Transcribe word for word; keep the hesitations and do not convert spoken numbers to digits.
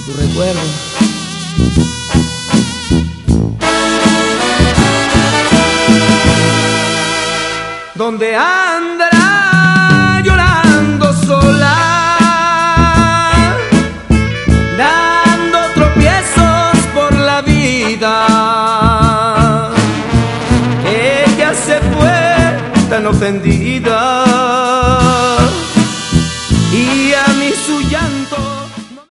tu recuerdo. ¿Dónde andará llorando sola, dando tropiezos por la vida? Ella se fue tan ofendida